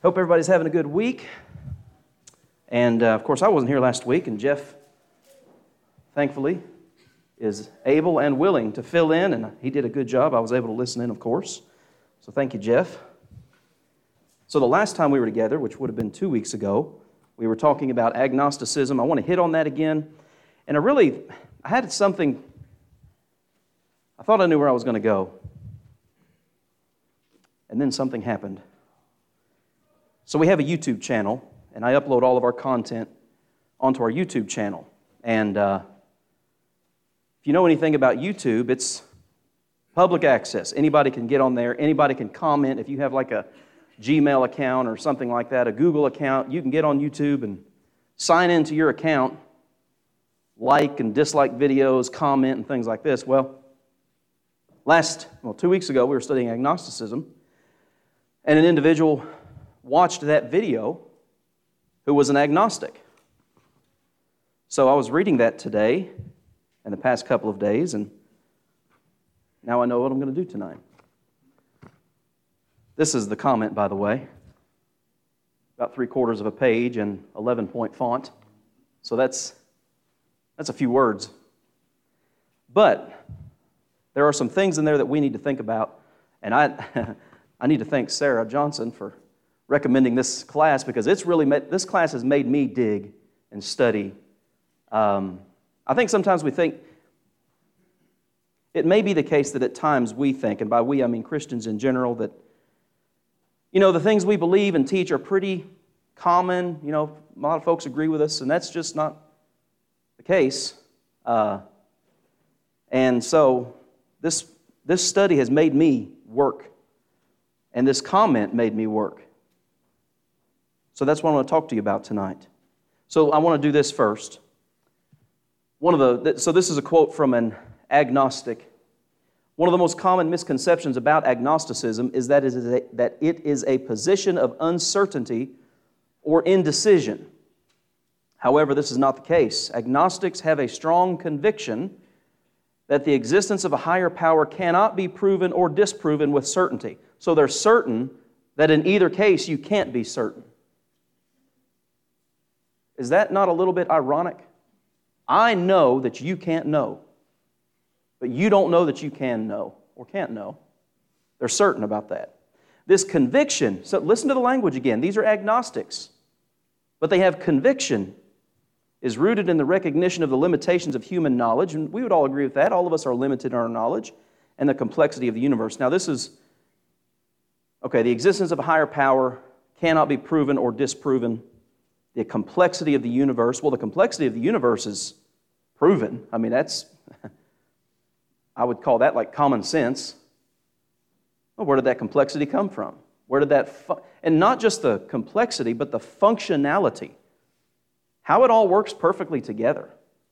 Hope everybody's having a good week. And, of course, I wasn't here last week, and Jeff, thankfully, is able and willing to fill in, and he did a good job. I was able to listen in, of course. So thank you, Jeff. So the last time we were together, which would have been 2 weeks ago, we were talking about agnosticism. I want to hit on that again. And I had something, I thought I knew where I was going to go. And then something happened. So we have a YouTube channel, and I upload all of our content onto our YouTube channel. And if you know anything about YouTube, it's public access. Anybody can get on there. Anybody can comment. If you have like a Gmail account or something like that, a Google account, you can get on YouTube and sign into your account, like and dislike videos, comment, and things like this. Well, 2 weeks ago, we were studying agnosticism, and an individual watched that video who was an agnostic. So I was reading that today and the past couple of days, and now I know what I'm going to do tonight. This is the comment, by the way. About 3/4 of a page and 11-point font. So that's a few words. But there are some things in there that we need to think about, and I need to thank Sarah Johnson for recommending this class, because this class has made me dig and study. I think sometimes we think, it may be the case that at times we think, and by we I mean Christians in general, that the things we believe and teach are pretty common. A lot of folks agree with us, and that's just not the case. And so this study has made me work, and this comment made me work. So that's what I want to talk to you about tonight. So I want to do this first. So this is a quote from an agnostic. One of the most common misconceptions about agnosticism is that it is a position of uncertainty or indecision. However, this is not the case. Agnostics have a strong conviction that the existence of a higher power cannot be proven or disproven with certainty. So they're certain that in either case you can't be certain. Is that not a little bit ironic? I know that you can't know, but you don't know that you can know or can't know. They're certain about that. This conviction, so listen to the language again. These are agnostics, but they have conviction, is rooted in the recognition of the limitations of human knowledge, and we would all agree with that. All of us are limited in our knowledge and the complexity of the universe. Now this is, the existence of a higher power cannot be proven or disproven. The complexity of the universe, well, the complexity of the universe is proven. I mean, I would call that like common sense. Well, where did that complexity come from? Where did and not just the complexity, but the functionality. How it all works perfectly together.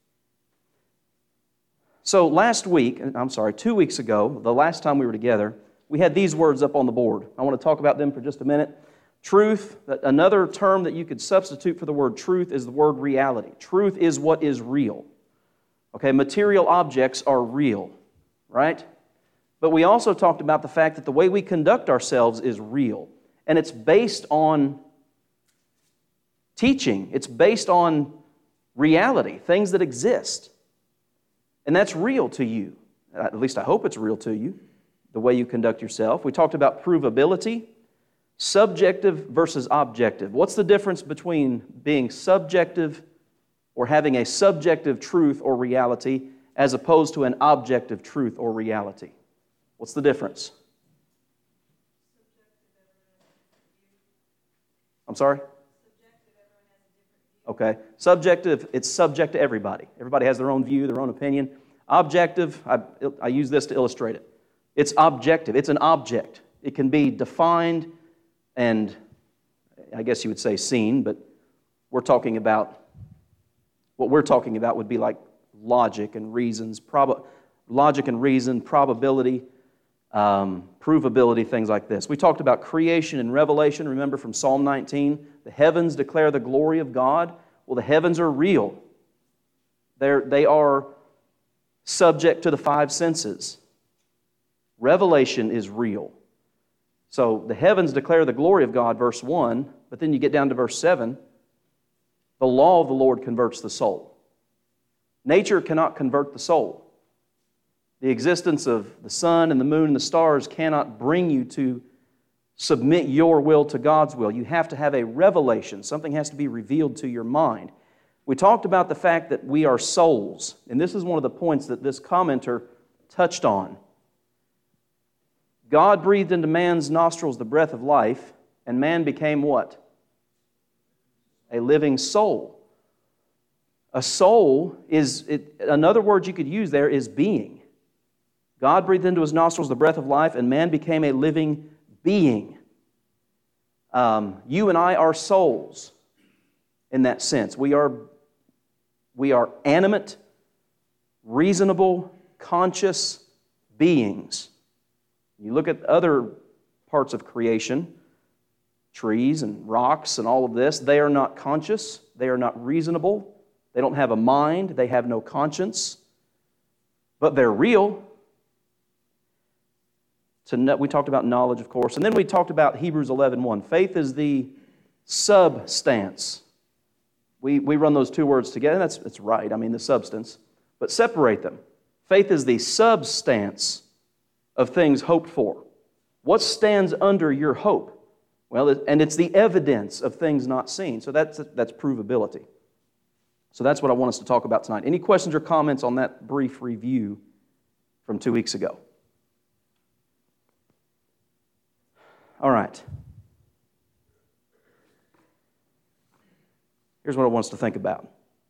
So 2 weeks ago, the last time we were together, we had these words up on the board. I want to talk about them for just a minute. Truth, another term that you could substitute for the word truth is the word reality. Truth is what is real. Material objects are real, right? But we also talked about the fact that the way we conduct ourselves is real. And it's based on teaching. It's based on reality, things that exist. And that's real to you. At least I hope it's real to you, the way you conduct yourself. We talked about provability. Subjective versus objective. What's the difference between being subjective or having a subjective truth or reality as opposed to an objective truth or reality? What's the difference? I'm sorry? Okay. Subjective, it's subject to everybody. Everybody has their own view, their own opinion. Objective, I use this to illustrate it. It's objective. It's an object. It can be defined and I guess you would say seen, but what we're talking about would be like logic and reasons, logic and reason, probability, provability, things like this. We talked about creation and revelation, remember from Psalm 19, the heavens declare the glory of God. Well, the heavens are real. They are subject to the five senses. Revelation is real. So the heavens declare the glory of God, verse 1, but then you get down to verse 7, the law of the Lord converts the soul. Nature cannot convert the soul. The existence of the sun and the moon and the stars cannot bring you to submit your will to God's will. You have to have a revelation. Something has to be revealed to your mind. We talked about the fact that we are souls, and this is one of the points that this commenter touched on. God breathed into man's nostrils the breath of life, and man became what? A living soul. A soul is, another word you could use there is being. God breathed into his nostrils the breath of life, and man became a living being. You and I are souls in that sense. We are animate, reasonable, conscious beings. You look at other parts of creation, trees and rocks and all of this, they are not conscious, they are not reasonable, they don't have a mind, they have no conscience, but they're real. So we talked about knowledge, of course, and then we talked about Hebrews 11:1. Faith is the substance. We run those two words together, and that's right, I mean the substance, but separate them. Faith is the substance of things hoped for. What stands under your hope? Well, and it's the evidence of things not seen. So that's provability. So that's what I want us to talk about tonight. Any questions or comments on that brief review from 2 weeks ago? All right. Here's what I want us to think about.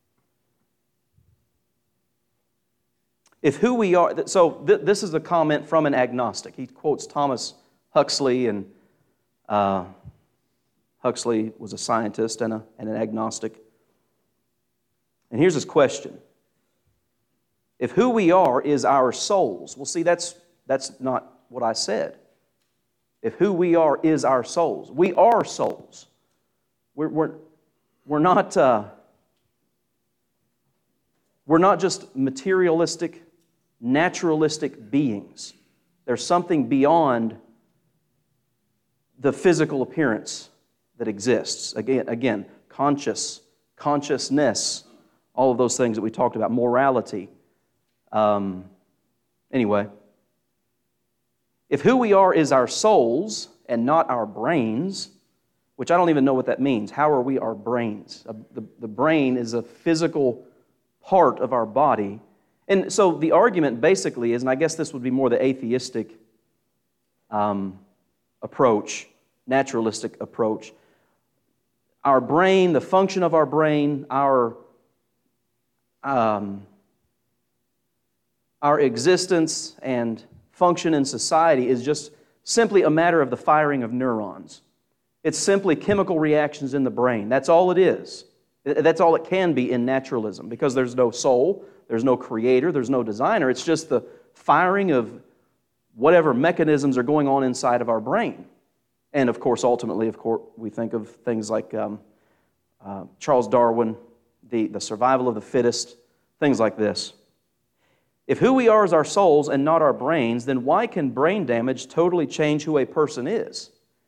If who we are, so this is a comment from an agnostic. He quotes Thomas Huxley, and Huxley was a scientist and an agnostic. And here's his question. If who we are is our souls, well, see, that's not what I said. If who we are is our souls. We are souls. We're not just materialistic, naturalistic beings. There's something beyond the physical appearance that exists. Again, consciousness, all of those things that we talked about, morality. Anyway, if who we are is our souls and not our brains, which I don't even know what that means. How are we our brains? The brain is a physical part of our body. And so the argument basically is, and I guess this would be more the atheistic approach, naturalistic approach. Our brain, the function of our brain, our existence and function in society is just simply a matter of the firing of neurons. It's simply chemical reactions in the brain. That's all it is. That's all it can be in naturalism, because there's no soul, there's no creator, there's no designer. It's just the firing of whatever mechanisms are going on inside of our brain. And of course, ultimately, we think of things like Charles Darwin, the survival of the fittest, things like this. If who we are is our souls and not our brains, then why can brain damage totally change who a person is?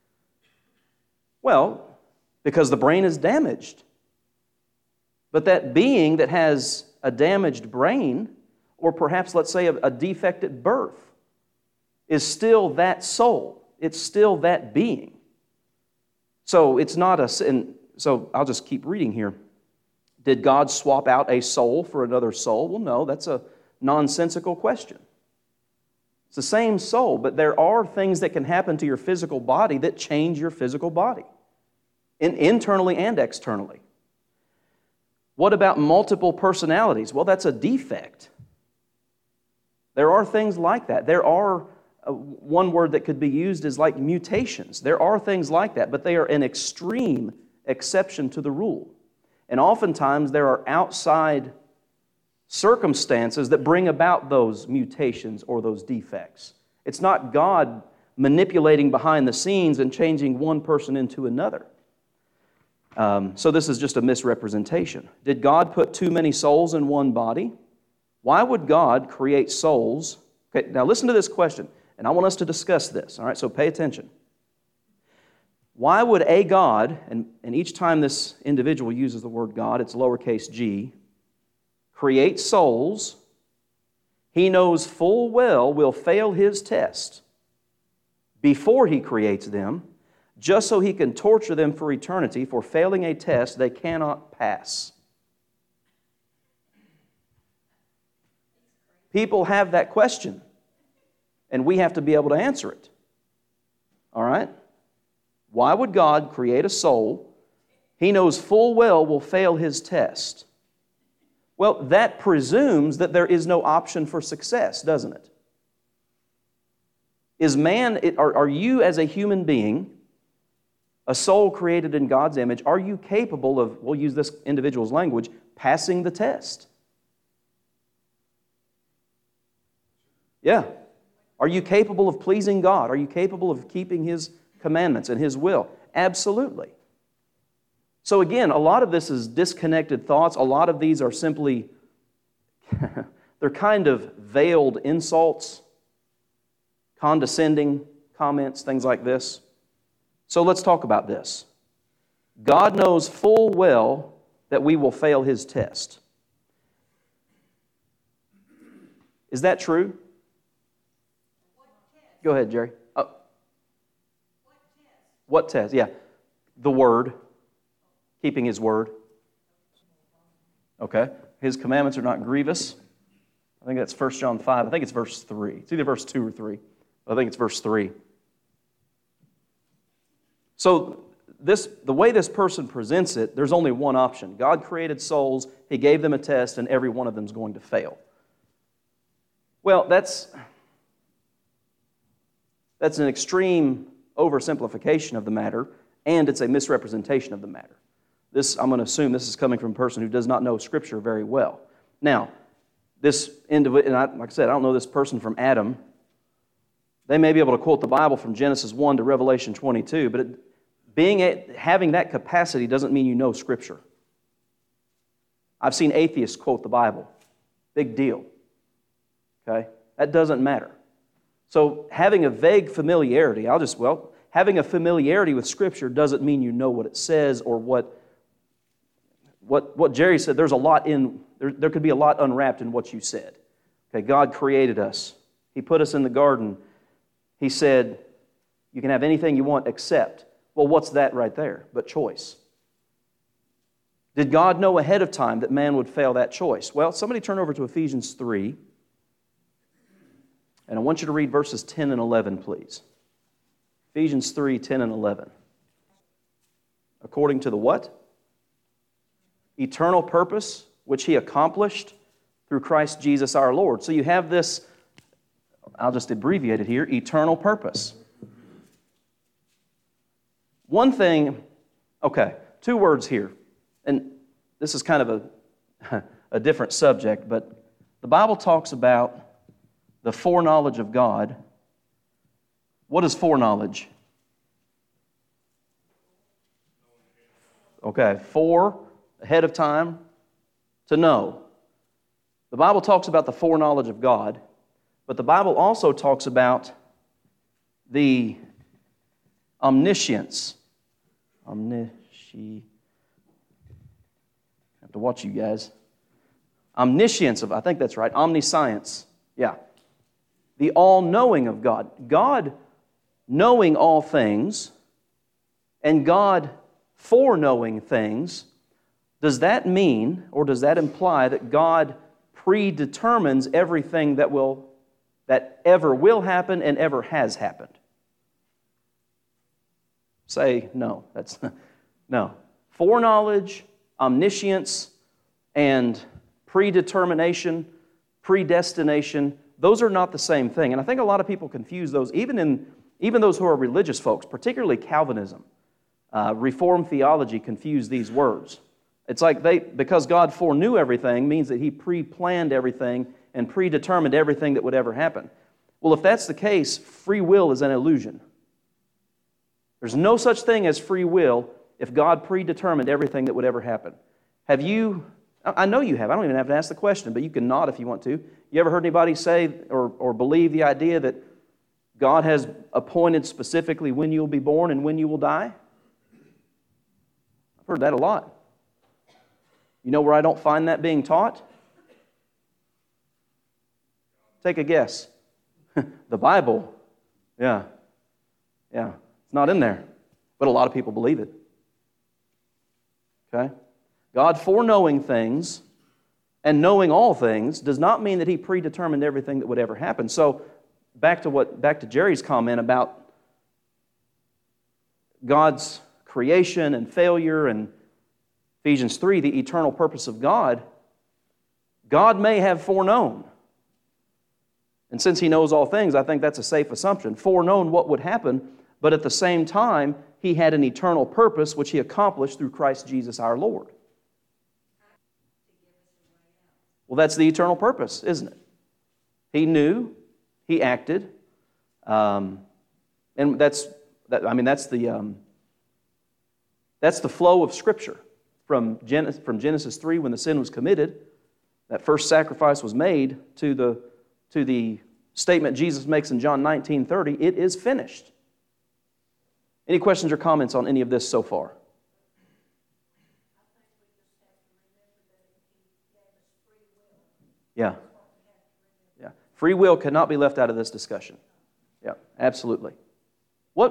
Well, because the brain is damaged. But that being that has a damaged brain, or perhaps let's say a defect at birth, is still that soul. It's still that being. So it's not so I'll just keep reading here. Did God swap out a soul for another soul? Well, no, that's a nonsensical question. It's the same soul, but there are things that can happen to your physical body that change your physical body, internally and externally. What about multiple personalities? Well, that's a defect. There are things like that. There are, one word that could be used is like mutations. There are things like that, but they are an extreme exception to the rule. And oftentimes there are outside circumstances that bring about those mutations or those defects. It's not God manipulating behind the scenes and changing one person into another. So this is just a misrepresentation. Did God put too many souls in one body? Why would God create souls? Okay, now listen to this question, and I want us to discuss this. All right, so pay attention. Why would a God, and each time this individual uses the word God, it's lowercase g, create souls he knows full well will fail his test before he creates them, just so he can torture them for eternity for failing a test they cannot pass? People have that question, and we have to be able to answer it. All right? Why would God create a soul he knows full well will fail his test? Well, that presumes that there is no option for success, doesn't it? Are you as a human being, a soul created in God's image, are you capable of, we'll use this individual's language, passing the test? Yeah. Are you capable of pleasing God? Are you capable of keeping His commandments and His will? Absolutely. So again, a lot of this is disconnected thoughts. A lot of these are simply, they're kind of veiled insults, condescending comments, things like this. So let's talk about this. God knows full well that we will fail His test. Is that true? Go ahead, Jerry. What test? Yeah. The Word. Keeping His Word. Okay. His commandments are not grievous. I think that's 1 John 5. I think it's verse 3. It's either verse 2 or 3. I think it's verse 3. So the way this person presents it, there's only one option. God created souls. He gave them a test, and every one of them is going to fail. Well, that's an extreme oversimplification of the matter, and it's a misrepresentation of the matter. I'm going to assume this is coming from a person who does not know Scripture very well. Now, this individual, and like I said, I don't know this person from Adam. They may be able to quote the Bible from Genesis 1 to Revelation 22, but having that capacity doesn't mean you know Scripture. I've seen atheists quote the Bible. Big deal. Okay? That doesn't matter. So having a vague familiarity, having a familiarity with Scripture doesn't mean you know what it says or what Jerry said. There's a lot there could be a lot unwrapped in what you said. Okay, God created us. He put us in the garden. He said, you can have anything you want except. Well, what's that right there but choice? Did God know ahead of time that man would fail that choice? Well, somebody turn over to Ephesians 3. And I want you to read verses 10 and 11, please. Ephesians 3, 10 and 11. According to the what? Eternal purpose, which He accomplished through Christ Jesus our Lord. So you have this, I'll just abbreviate it here, eternal purpose. One thing, okay, 2 words here. And this is kind of a different subject, but the Bible talks about the foreknowledge of God. What is foreknowledge? Okay, ahead of time, to know. The Bible talks about the foreknowledge of God, but the Bible also talks about the omniscience. I have to watch you guys. Omniscience I think that's right, omniscience. Yeah. The all-knowing of God. God knowing all things and God foreknowing things. Does that mean, or does that imply that God predetermines everything that ever will happen and ever has happened? Say no. That's no. Foreknowledge, omniscience, and predetermination, predestination, those are not the same thing. And I think a lot of people confuse those, even those who are religious folks, particularly Calvinism. Reformed theology confuse these words. It's like because God foreknew everything means that He pre-planned everything and predetermined everything that would ever happen. Well, if that's the case, free will is an illusion. There's no such thing as free will if God predetermined everything that would ever happen. Have you? I know you have. I don't even have to ask the question, but you can nod if you want to. You ever heard anybody say or believe the idea that God has appointed specifically when you'll be born and when you will die? I've heard that a lot. You know where I don't find that being taught? Take a guess. The Bible. Yeah. It's not in there. But a lot of people believe it. Okay? God foreknowing things and knowing all things does not mean that He predetermined everything that would ever happen. So, back to Jerry's comment about God's creation and failure and Ephesians 3, the eternal purpose of God, God may have foreknown. And since He knows all things, I think that's a safe assumption. Foreknown what would happen, but at the same time, He had an eternal purpose which He accomplished through Christ Jesus our Lord. Well, that's the eternal purpose, isn't it? He knew, He acted, and that's the flow of Scripture from Genesis 3 when the sin was committed. That first sacrifice was made to the statement Jesus makes in John 19:30. It is finished. Any questions or comments on any of this so far? Yeah. Free will cannot be left out of this discussion. Yeah, absolutely. What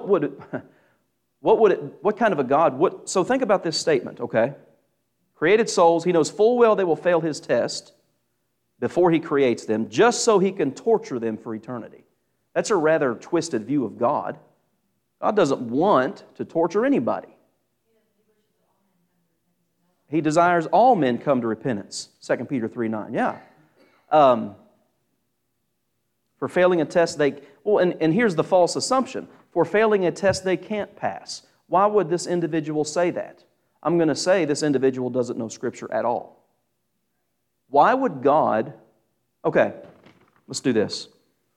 kind of a God, so think about this statement, okay? Created souls, He knows full well they will fail His test before He creates them, just so He can torture them for eternity. That's a rather twisted view of God. God doesn't want to torture anybody. He desires all men come to repentance. 2 Peter 3:9, yeah. For failing a test, and here's the false assumption. For failing a test they can't pass. Why would this individual say that? I'm going to say this individual doesn't know Scripture at all. Why would God... Okay, let's do this.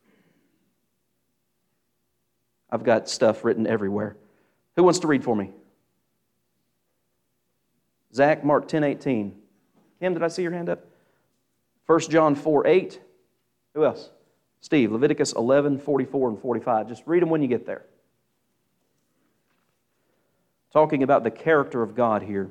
I've got stuff written everywhere. Who wants to read for me? Zach, Mark 10:18. Kim, did I see your hand up? 1 John 4:8. Who else? Steve, Leviticus 11:44 and 45. Just read them when you get there. Talking about the character of God here.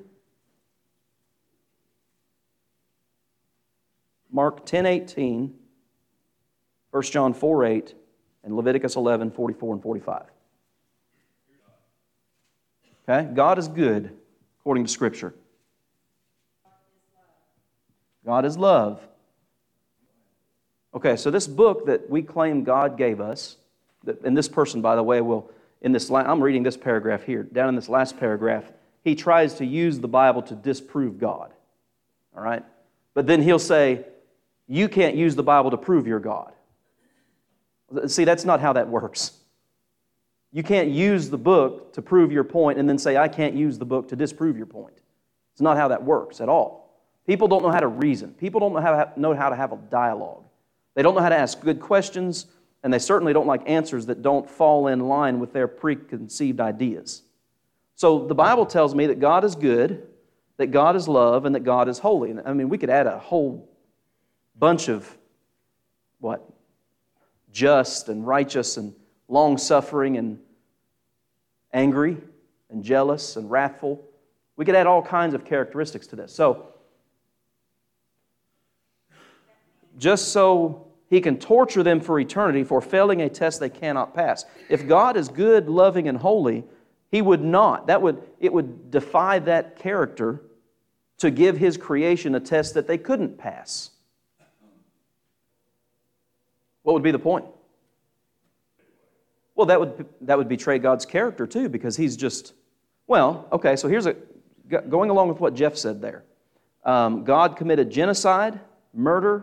Mark 10:18, 1 John 4:8, and Leviticus 11:44 and 45. Okay? God is good, according to Scripture. God is love. Okay, so this book that we claim God gave us, and this person, by the way, I'm reading this paragraph here. Down in this last paragraph, he tries to use the Bible to disprove God. All right? But then he'll say, you can't use the Bible to prove you're God. See, that's not how that works. You can't use the book to prove your point and then say, I can't use the book to disprove your point. It's not how that works at all. People don't know how to reason. People don't know how to have a dialogue. They don't know how to ask good questions, and they certainly don't like answers that don't fall in line with their preconceived ideas. So the Bible tells me that God is good, that God is love, and that God is holy. I mean, we could add a whole bunch of, just and righteous and long-suffering and angry and jealous and wrathful. We could add all kinds of characteristics to this. So, just so He can torture them for eternity for failing a test they cannot pass. If God is good, loving, and holy, He would not. It would defy that character to give His creation a test that they couldn't pass. What would be the point? Well, that would betray God's character too, because He's just... Well, okay, so going along with what Jeff said there. God committed genocide, murder,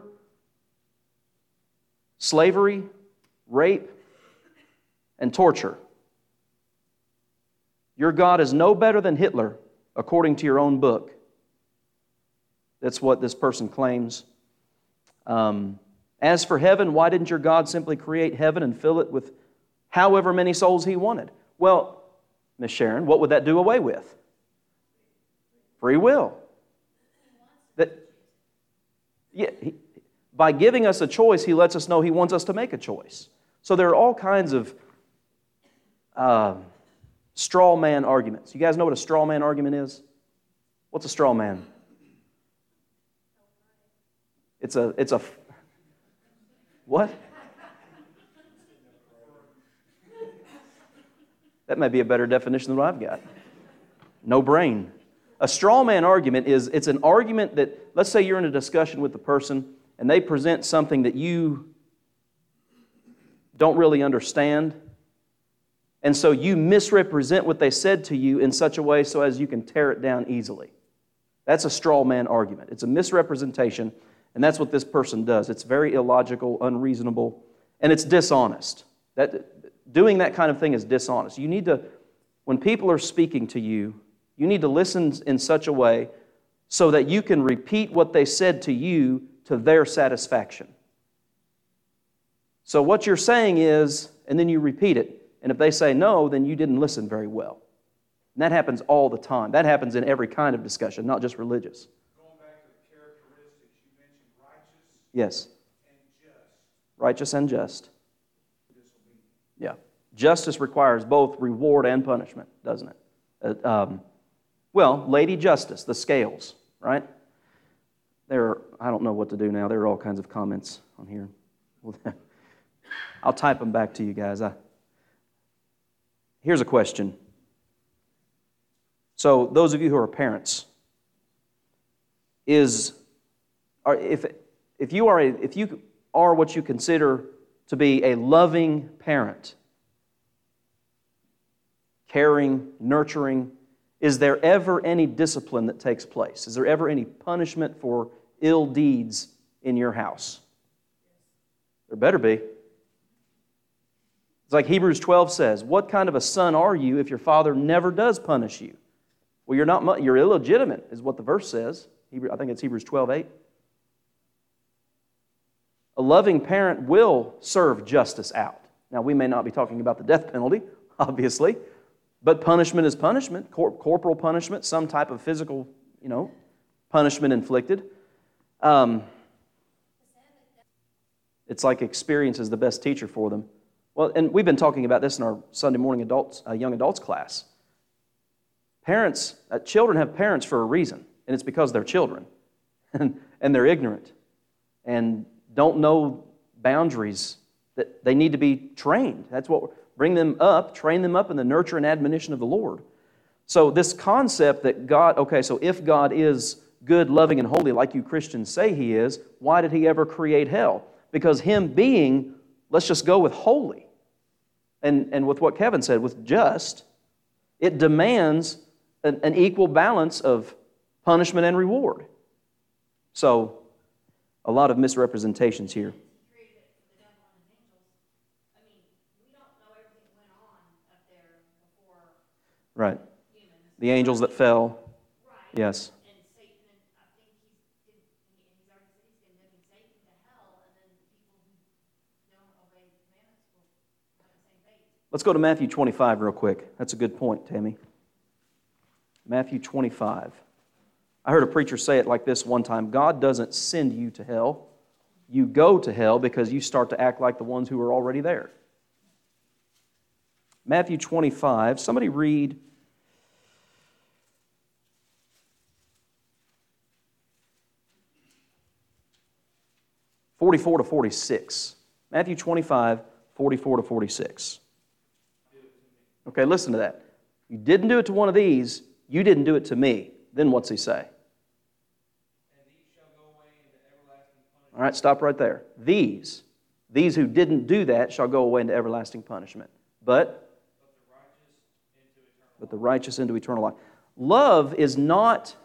slavery, rape, and torture. Your God is no better than Hitler, according to your own book. That's what this person claims. As for heaven, why didn't your God simply create heaven and fill it with however many souls He wanted? Well, Miss Sharon, what would that do away with? Free will. By giving us a choice, He lets us know He wants us to make a choice. So there are all kinds of straw man arguments. You guys know what a straw man argument is? What's a straw man? It's a what? That may be a better definition than what I've got. No brain. A straw man argument it's an argument that, let's say you're in a discussion with the person and they present something that you don't really understand, and so you misrepresent what they said to you in such a way so as you can tear it down easily. That's a straw man argument. It's a misrepresentation, and that's what this person does. It's very illogical, unreasonable, and it's dishonest. Doing that kind of thing is dishonest. You need to, when people are speaking to you, you need to listen in such a way so that you can repeat what they said to you to their satisfaction. So what you're saying is, and then you repeat it, and if they say no, then you didn't listen very well. And that happens all the time. That happens in every kind of discussion, not just religious. Going back to the characteristics, you mentioned righteous yes. and just. Righteous and just. Disobedient. Yeah. Justice requires both reward and punishment, doesn't it? Well, Lady Justice, the scales, right? I don't know what to do now. There are all kinds of comments on here. I'll type them back to you guys. Here's a question. So, those of you who are parents, if you are what you consider to be a loving parent, caring, nurturing, is there ever any discipline that takes place? Is there ever any punishment for ill deeds in your house? There better be. It's like Hebrews 12 says, what kind of a son are you if your father never does punish you? Well, you're illegitimate, is what the verse says. I think it's Hebrews 12:8. A loving parent will serve justice out. Now, we may not be talking about the death penalty, obviously, but punishment is punishment, corporal punishment, some type of physical, punishment inflicted. It's like experience is the best teacher for them. Well, and we've been talking about this in our Sunday morning young adults class. Children have parents for a reason, and it's because they're children, and they're ignorant, and don't know boundaries that they need to be trained. That's what train them up in the nurture and admonition of the Lord. So this concept that so if God is good, loving, and holy like you Christians say He is, why did He ever create hell? Because Him being, let's just go with holy, and with what Kevin said, with just, it demands an equal balance of punishment and reward. So, a lot of misrepresentations here. Right. The angels that fell. Right. Yes. And Satan, I think he's already said he's condemning Satan to hell, and then people who don't obey the commandments will have the same fate. Let's go to Matthew 25 real quick. That's a good point, Tammy. Matthew 25. I heard a preacher say it like this one time: God doesn't send you to hell. You go to hell because you start to act like the ones who are already there. Matthew 25. Somebody read 44 to 46. Matthew 25, 44 to 46. Okay, listen to that. You didn't do it to one of these. You didn't do it to me. Then what's he say? And these shall go away into everlasting punishment. All right, stop right there. These who didn't do that shall go away into everlasting punishment. But the righteous into eternal life. Love is not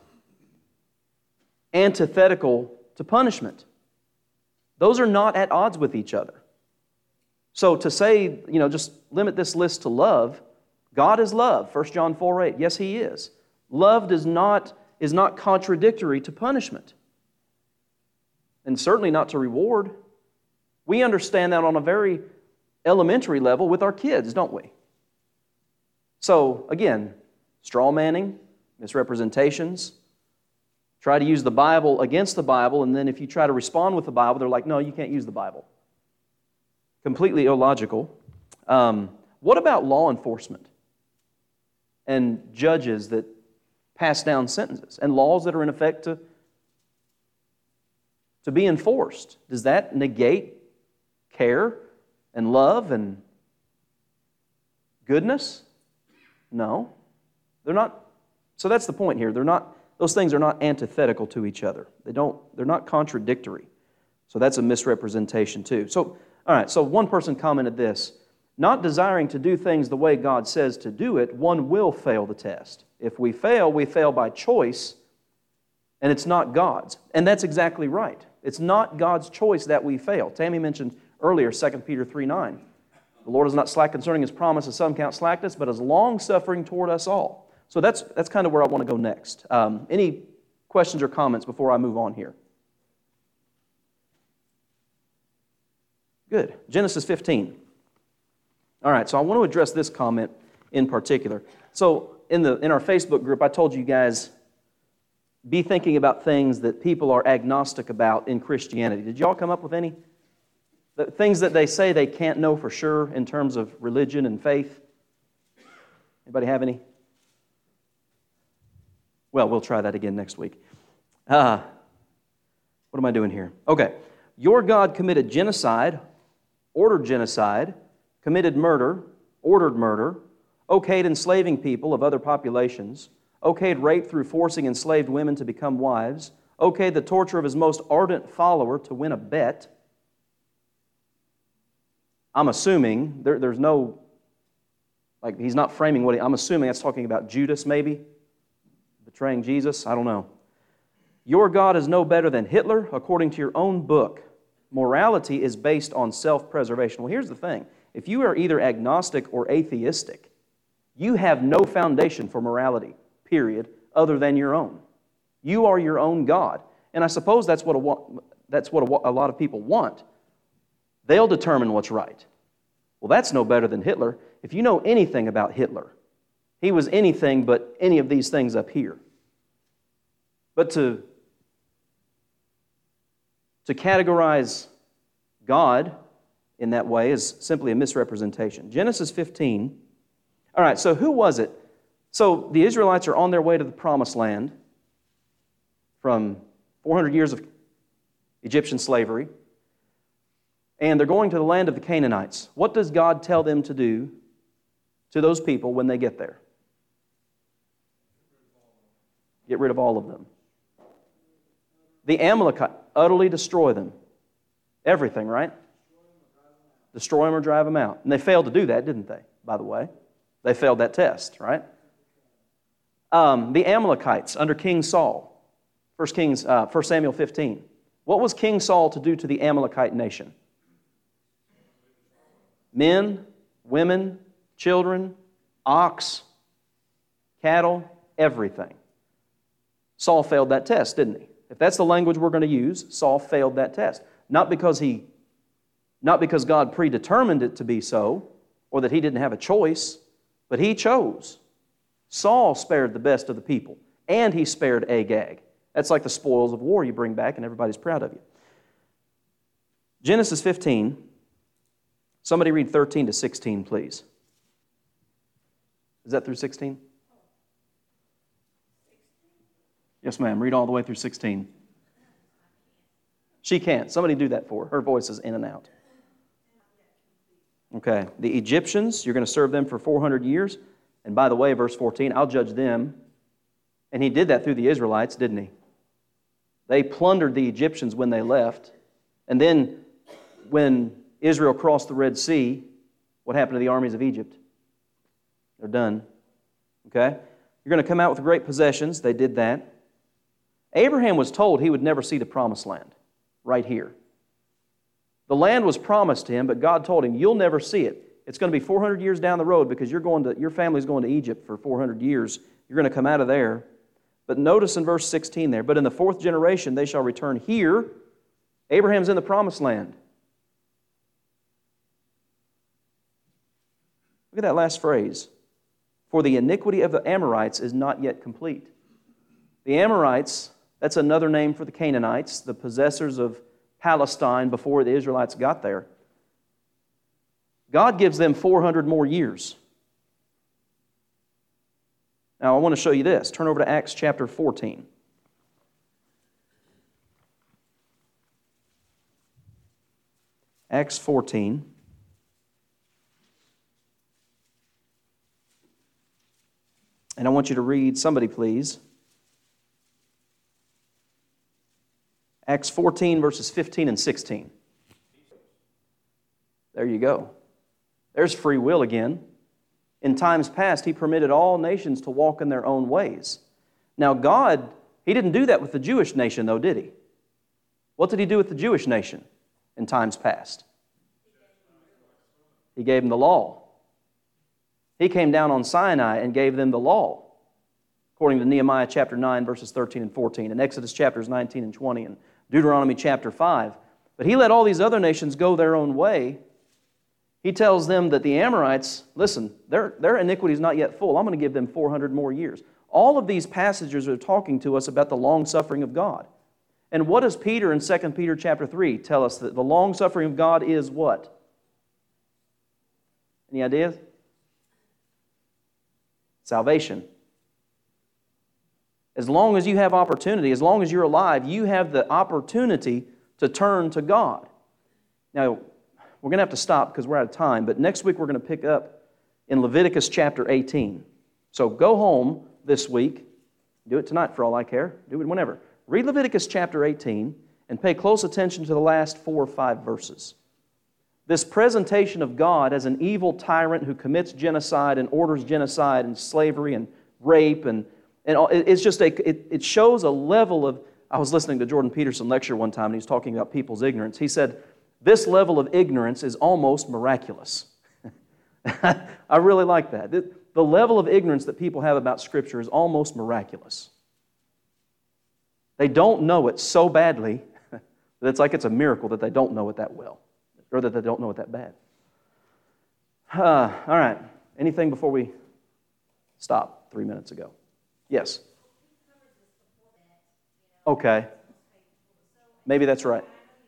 antithetical to punishment. Those are not at odds with each other. So to say, just limit this list to love, God is love, 1 John 4:8. Yes, He is. Love is not contradictory to punishment. And certainly not to reward. We understand that on a very elementary level with our kids, don't we? So, again, straw manning, misrepresentations, try to use the Bible against the Bible, and then if you try to respond with the Bible, they're like, no, you can't use the Bible. Completely illogical. What about law enforcement and judges that pass down sentences and laws that are in effect to be enforced. Does that negate care and love and goodness? No. They're not. So that's the point here. Those things are not antithetical to each other. They're not contradictory. So that's a misrepresentation too. So, all right, so one person commented this: not desiring to do things the way God says to do it, one will fail the test. If we fail by choice, and it's not God's. And that's exactly right. It's not God's choice that we fail. Tammy mentioned earlier 2 Peter 3:9. The Lord is not slack concerning His promise, as some count slackness, but is long-suffering toward us all. So that's kind of where I want to go next. Any questions or comments before I move on here? Good. Genesis 15. All right, so I want to address this comment in particular. So in our Facebook group, I told you guys, be thinking about things that people are agnostic about in Christianity. Did y'all come up with any? The things that they say they can't know for sure in terms of religion and faith? Anybody have any? Well, we'll try that again next week. What am I doing here? Okay. Your God committed genocide, ordered genocide, committed murder, ordered murder, okayed enslaving people of other populations, okayed rape through forcing enslaved women to become wives, okayed the torture of His most ardent follower to win a bet. I'm assuming, there's no, like, he's not framing I'm assuming that's talking about Judas maybe, betraying Jesus, I don't know. Your God is no better than Hitler, according to your own book. Morality is based on self-preservation. Well, here's the thing. If you are either agnostic or atheistic, you have no foundation for morality, period, other than your own. You are your own God. And I suppose that's what a lot of people want. They'll determine what's right. Well, that's no better than Hitler. If you know anything about Hitler, he was anything but any of these things up here. But to categorize God in that way is simply a misrepresentation. Genesis 15. All right, so who was it? So the Israelites are on their way to the Promised Land from 400 years of Egyptian slavery, and they're going to the land of the Canaanites. What does God tell them to do to those people when they get there? Get rid of all of them. The Amalekite, utterly destroy them. Everything, right? Destroy them or drive them out. And they failed to do that, didn't they, by the way? They failed that test, right? The Amalekites under King Saul, 1 Samuel 15. What was King Saul to do to the Amalekite nation? Men, women, children, ox, cattle, everything. Saul failed that test, didn't he? If that's the language we're going to use, Saul failed that test. Not because God predetermined it to be so, or that he didn't have a choice, but he chose. Saul spared the best of the people, and he spared Agag. That's like the spoils of war you bring back, and everybody's proud of you. Genesis 15. Somebody read 13 to 16, please. Is that through 16? Yes, ma'am. Read all the way through 16. She can't. Somebody do that for her. Her voice is in and out. Okay. The Egyptians, you're going to serve them for 400 years. And by the way, verse 14, I'll judge them. And he did that through the Israelites, didn't he? They plundered the Egyptians when they left. And then when Israel crossed the Red Sea, what happened to the armies of Egypt? They're done. Okay? You're going to come out with great possessions. They did that. Abraham was told he would never see the Promised Land, right here. The land was promised to him, but God told him, you'll never see it. It's going to be 400 years down the road because your family's going to Egypt for 400 years. You're going to come out of there. But notice in verse 16 there, but in the fourth generation they shall return here. Abraham's in the Promised Land. Look at that last phrase. For the iniquity of the Amorites is not yet complete. The Amorites, that's another name for the Canaanites, the possessors of Palestine before the Israelites got there. God gives them 400 more years. Now, I want to show you this. Turn over to Acts chapter 14. Acts 14. And I want you to read, somebody please, Acts 14, verses 15 and 16. There you go. There's free will again. In times past, He permitted all nations to walk in their own ways. Now God, He didn't do that with the Jewish nation though, did He? What did He do with the Jewish nation in times past? He gave them the law. He came down on Sinai and gave them the law, according to Nehemiah chapter 9, verses 13 and 14, and Exodus chapters 19 and 20, and Deuteronomy chapter 5. But He let all these other nations go their own way. He tells them that the Amorites, listen, their iniquity is not yet full. I'm going to give them 400 more years. All of these passages are talking to us about the long-suffering of God. And what does Peter in 2 Peter chapter 3 tell us? That the long-suffering of God is what? Any ideas? Salvation. As long as you have opportunity, as long as you're alive, you have the opportunity to turn to God. Now, we're going to have to stop because we're out of time, but next week we're going to pick up in Leviticus chapter 18. So go home this week. Do it tonight for all I care. Do it whenever. Read Leviticus chapter 18 and pay close attention to the last 4 or 5 verses. This presentation of God as an evil tyrant who commits genocide and orders genocide and slavery and rape and it's just it shows a level of. I was listening to Jordan Peterson lecture one time and he was talking about people's ignorance. He said, this level of ignorance is almost miraculous. I really like that. The level of ignorance that people have about Scripture is almost miraculous. They don't know it so badly that it's like it's a miracle that they don't know it that well, or that they don't know it that bad. All right. Anything before we stop 3 minutes ago? Yes. Okay. Maybe that's right.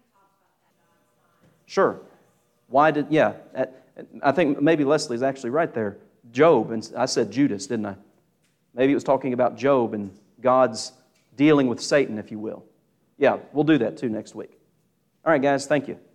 Sure. Why did, yeah. I think maybe Leslie's actually right there. Job, and I said Judas, didn't I? Maybe it was talking about Job and God's dealing with Satan, if you will. Yeah, we'll do that too next week. All right, guys, thank you.